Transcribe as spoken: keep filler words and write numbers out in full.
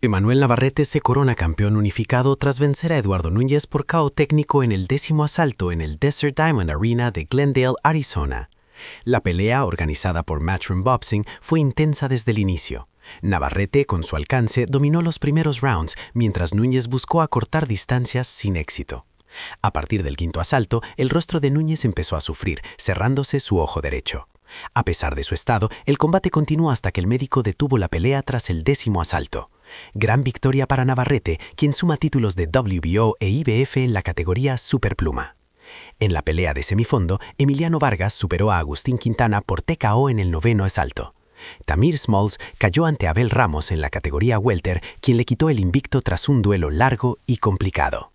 Emanuel Navarrete se corona campeón unificado tras vencer a Eduardo Núñez por K O técnico en el décimo asalto en el Desert Diamond Arena de Glendale, Arizona. La pelea, organizada por Matchroom Boxing, fue intensa desde el inicio. Navarrete, con su alcance, dominó los primeros rounds, mientras Núñez buscó acortar distancias sin éxito. A partir del quinto asalto, el rostro de Núñez empezó a sufrir, cerrándose su ojo derecho. A pesar de su estado, el combate continuó hasta que el médico detuvo la pelea tras el décimo asalto. Gran victoria para Navarrete, quien suma títulos de W B O e I B F en la categoría superpluma. En la pelea de semifondo, Emiliano Vargas superó a Agustín Quintana por T K O en el noveno asalto. Tamir Smalls cayó ante Abel Ramos en la categoría welter, quien le quitó el invicto tras un duelo largo y complicado.